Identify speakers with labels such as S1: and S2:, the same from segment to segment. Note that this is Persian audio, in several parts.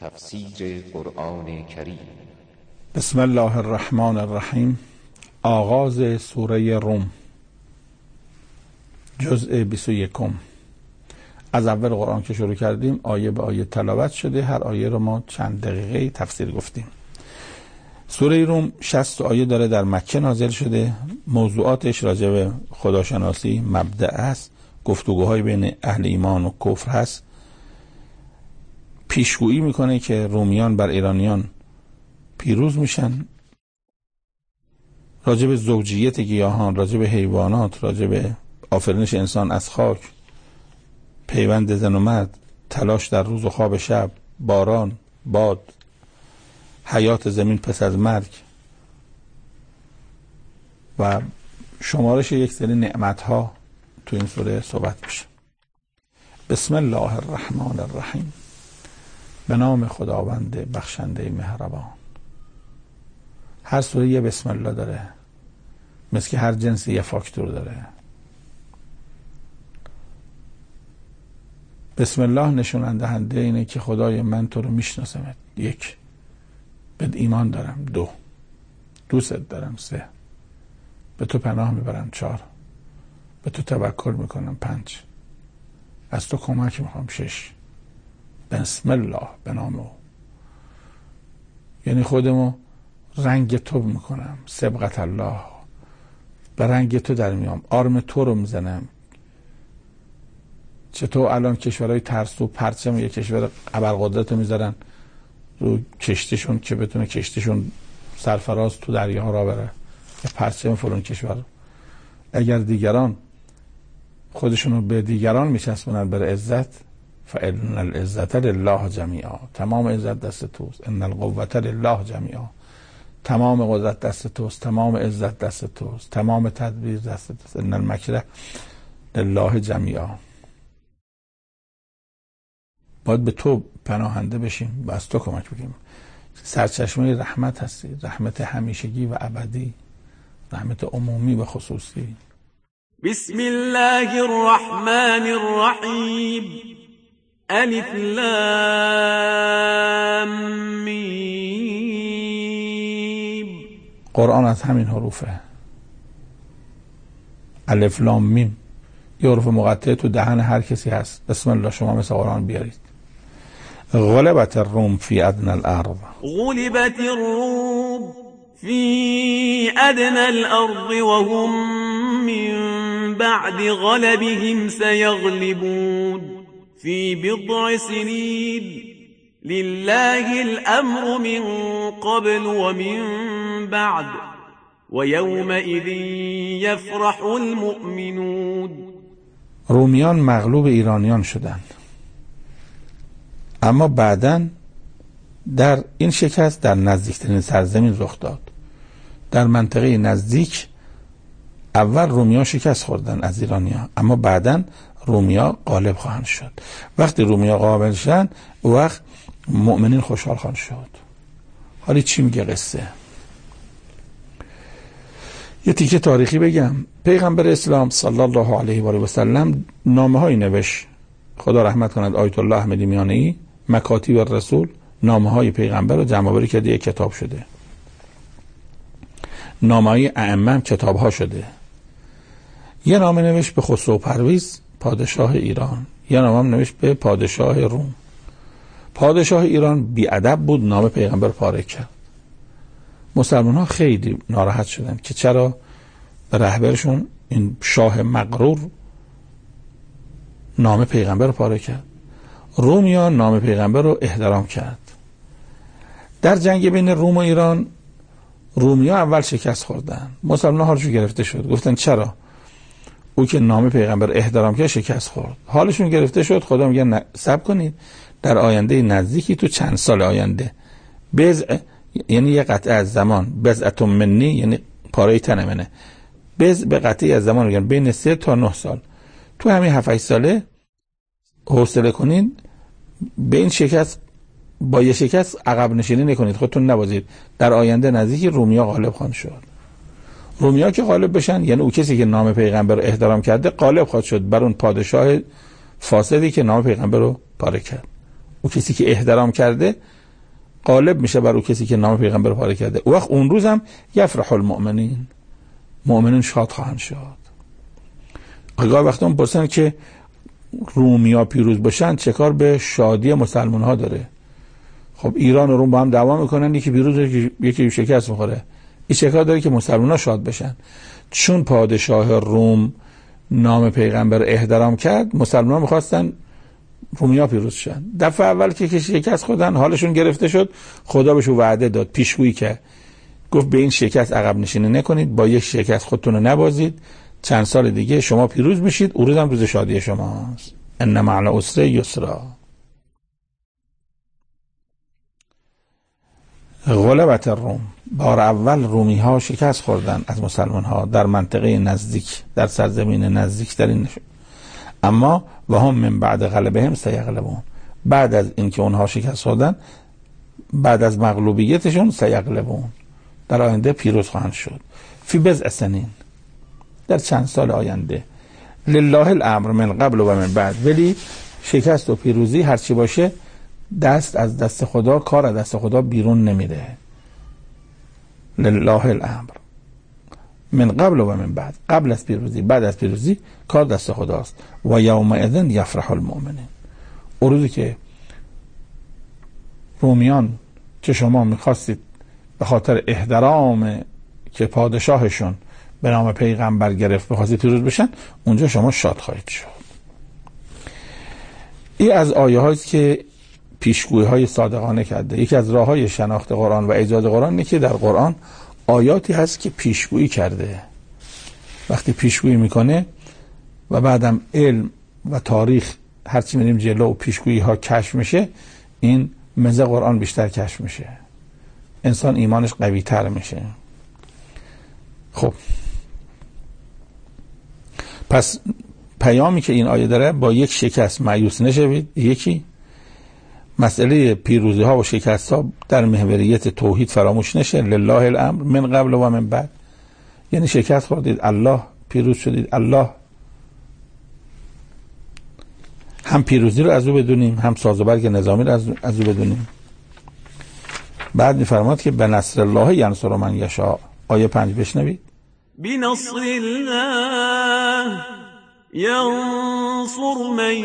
S1: تفسیر قرآن کریم.
S2: بسم الله الرحمن الرحیم. آغاز سوره روم، جزء 21. از اول قرآن که شروع کردیم آیه به آیه تلاوت شده، هر آیه رو ما چند دقیقه تفسیر گفتیم. سوره روم 60 آیه داره، در مکه نازل شده. موضوعاتش راجع به خداشناسی مبدأ است، گفتگوهای بین اهل ایمان و کفر هست. پیشگویی میکنه که رومیان بر ایرانیان پیروز میشن. راجع به زوجیت گیاهان، راجع به حیوانات، راجع به آفرینش انسان از خاک، پیوند زن و مرد، تلاش در روز و خواب شب، باران، باد، حیات زمین پس از مرگ و شمارش یک سری نعمتها تو این سوره صحبت میشه. بسم الله الرحمن الرحیم. به نام خداوند بخشنده مهربان. هر سوره یه بسم الله داره، مثل که هر جنسی یه فاکتور داره. بسم الله نشون دهنده اینه که خدای من تو رو میشناسمت. 1. بهت ایمان دارم. 2. دوستت دارم. 3. به تو پناه میبرم. 4. به تو توکل میکنم. 5. از تو کمک میخوام. 6. بسم الله، به نام او، یعنی خودمو رنگ تو میکنم. سبقت الله، به رنگ تو در میام، آرم تو رو میزنم. چطور الان کشورهای ترسو پرچم یک کشور ابرقدرت رو میذارن رو کشتیشون که بتونه کشتیشون سرفراز تو دریاها را بره، یا پرچم فلان کشور. اگر دیگران خودشونو به دیگران میچسبونن بر عزت، فإن العزة لله جمیعا، تمام عزت دست توست. ان القوة لله جمیعا، تمام قدرت دست توست، تمام عزت دست توست، تمام تدبیر دست توست. ان المکر لله جمیعا. باید به تو پناهنده بشیم و از تو کمک بگیریم. سرچشمه رحمت هستی، رحمت همیشگی و ابدی، رحمت عمومی و خصوصی.
S3: بسم الله الرحمن الرحیم. الف لام میم.
S2: قرآن از همین حروفه. الف لام میم یه حروف مقطعه تو دهن هر کسی هست. بسم الله شما مثل قرآن بیارید. غلبت الروم فی ادنى الارض.
S3: غلبت الروم فی ادنى الارض وهم من بعد غلبهم سيغلبون في بضع سنين لله الأمر من قبل ومن بعد ويومئذ يفرح المؤمنون.
S2: رومیان مغلوب ایرانیان شدند، اما بعداً در این شکست در نزدیکترین سرزمین رخ داد. در منطقه نزدیک اول رومیان شکست خوردن از ایرانیان، اما بعداً رومیا غالب خواهند شد. وقتی رومیا غالب شدن، وقت مؤمنین خوشحال خواهند شد. حالی چی میگه قصه؟ یه تیکه تاریخی بگم. پیغمبر اسلام صلی الله علیه و آله و سلم نامه‌هایی نوشت. خدا رحمت کند آیت الله احمدی میانه‌ای، مکاتیب الرسول، نامه‌های پیغمبر رو جمع‌آوری کرده، یک کتاب شده. نامه‌های ائمه کتاب‌ها شده. یه نامه نوشت به خسرو پرویز پادشاه ایران، یه نامه هم نوشت به پادشاه روم. پادشاه ایران بی‌ادب بود، نام پیغمبر پاره کرد. مسلمان ها خیلی ناراحت شدن که چرا به رهبرشون این شاه مغرور نام پیغمبر رو پاره کرد. رومیان نام پیغمبر رو احترام کرد. در جنگ بین روم و ایران رومیا اول شکست خوردن. مسلمان ها حالشون گرفته شد، گفتن چرا او که نام پیغمبر احترام کرد شکست خورد. حالشون گرفته شد. خدا میگه صبر کنید، در آینده نزدیکی، تو چند سال آینده، بضع یعنی یه قطعه از زمان، بضعة منی یعنی پاره تن منه، بضع به قطعه از زمان میگن بین 3 تا 9 سال، تو همین 7-8 ساله حوصله کنید. به این شکست، با یه شکست عقب نشینی نکنید، خودتون نبازید. در آینده نزدیکی رومیا غالب خواهند شد. رومیا که غالب بشن، یعنی او کسی که نام پیغمبر رو احترام کرده غالب خواهد شد بر اون پادشاه فاسدی که نام پیغمبر رو پاره کرد. او کسی که احترام کرده غالب میشه بر اون کسی که نام پیغمبر پاره کرده. وقت اون روز هم یفرح المؤمنین، مؤمنین شاد خواهند شد. آگاه وقتا میپرسن که رومیا پیروز باشن چه کار به شادی مسلمان ها داره؟ خب ایران و روم با هم دعوا میکنن، یکی پیروز یکی شکست میخوره، این چه کار داره که مسلمان ها شاد بشن؟ چون پادشاه روم نام پیغمبر احترام کرد، مسلمان ها میخواستن رومیا پیروز شن. دفعه اول که شکست خوردن حالشون گرفته شد، خدا بهشون وعده داد، پیشگویی کرد، گفت به این شکست عقب نشینی نکنید، با یک شکست خودتون رو نبازید، چند سال دیگه شما پیروز میشید، اون روز هم روز شادی شماست. ان مع العسر یسرا. غلبت الروم، بار اول رومی ها شکست خوردن از مسلمان ها در منطقه نزدیک، در سرزمین نزدیک در این، اما و هم من بعد غلبهم سیغلبون، بعد از اینکه اونها شکست خوردن، بعد از مغلوبیتشون سیغلبون، در آینده پیروز خواهند شد. فی بضع سنین، در چند سال آینده. لله الامر من قبل و من بعد، ولی شکست و پیروزی هرچی باشه دست از دست خدا، کار از دست خدا بیرون نمیره. لله الامر من قبل و من بعد، قبل از پیروزی بعد از پیروزی کار دست خداست. و یومئذ یفرح المؤمنین، اون روزی که رومیان که شما میخواستید به خاطر احترام که پادشاهشون به نام پیغمبر گرفت بخواستید پیروز بشن، اونجا شما شاد خواهید شد. این از آیه هاییست که پیشگویی های صادقانه کرده. یکی از راه های شناخت قرآن و ایجاد قرآن اینه که در قرآن آیاتی هست که پیشگویی کرده. وقتی پیشگویی میکنه و بعدم علم و تاریخ هرچی میریم جلو و پیشگویی ها کشف میشه، این مزه قرآن بیشتر کشف میشه، انسان ایمانش قوی تر میشه. خب پس پیامی که این آیه داره، با یک شکست مایوس نشوید. یکی مسئله پیروزی ها و شکست ها در محوریت توحید فراموش نشه. لله الامر من قبل و من بعد، یعنی شکست خوردید الله، پیروز شدید الله، هم پیروزی رو از او بدونیم، هم ساز و برگ نظامی رو از او بدونیم. بعد میفرماد که به نصر الله ینصر من یشاء. آیه 5 بشنوید.
S3: بنصر الله ينصر من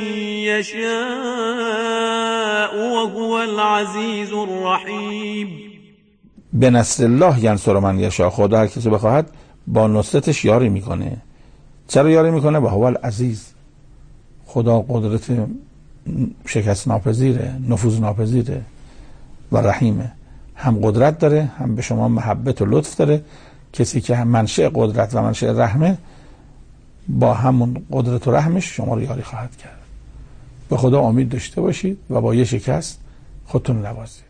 S3: يشاء وهو العزيز الرحيم.
S2: به نصر الله ینصر من یشاء، خدا هر کسی بخواهد با نصرتش یاری میکنه. چرا یاری میکنه؟ وهو العزیز، خدا قدرت شکست ناپذیره، نفوذ ناپذیره و رحیمه، هم قدرت داره هم به شما محبت و لطف داره. کسی که هم منشأ قدرت و منشأ رحمه، با همون قدرت و رحمش شما رو یاری خواهد کرد. به خدا امید داشته باشید و با یه شکست خودتون نوازید.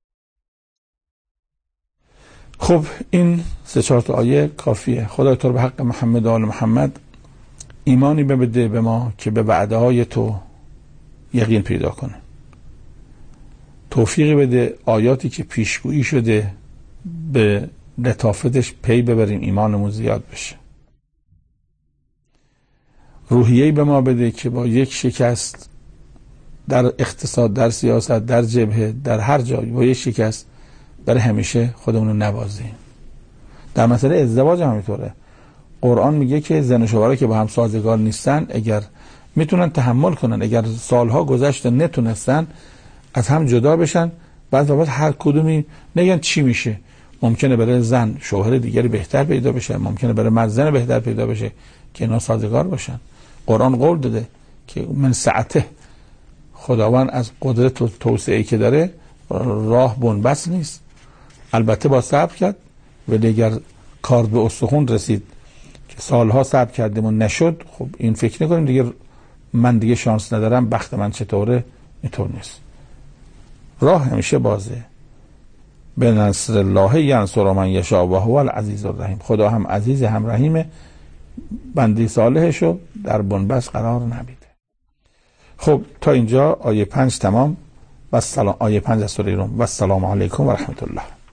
S2: خب این 3-4 آیه کافیه. خدای تو رو به حق محمد و آل محمد ایمانی بده به ما که به وعده های تو یقین پیدا کنه. توفیقی بده آیاتی که پیشگویی شده به لطافتش پی ببریم، ایمانمون زیاد بشه. روحیه‌ای به ما بده که با یک شکست در اقتصاد، در سیاست، در جبهه، در هر جایی، با یک شکست برای همیشه خودمون رو نوازیم. در مسئله ازدواج هم همینطوره. قرآن میگه که زن و شوهر که با هم سازگار نیستن، اگر میتونن تحمل کنن، اگر سالها گذشته نتونستن از هم جدا بشن، بعد هر کدومی نگن چی میشه. ممکنه برای زن شوهر دیگری بهتر پیدا بشه، ممکنه برای مرد زن بهتر پیدا بشه که اینا سازگار باشن. قرآن قول داده که من سعته، خداوند از قدرت و توسعه‌ای که داره راه بنبست نیست. البته با صبر کرد، ولی اگر کار به استخون رسید که سالها صبر کردیم و نشد، خب این فکر نکنیم دیگه من دیگه شانس ندارم، بخت من چطوره. اینطور نیست، راه همیشه بازه. به نصر الله ینصر من یشاء و هو العزیز الرحیم. خدا هم عزیز هم رحیمه، بنده صالحشو در بنبست قرار نمیده. خب تا اینجا آیه 5 تمام. و آیه 5 از سوره روم. و السلام علیکم و رحمت الله.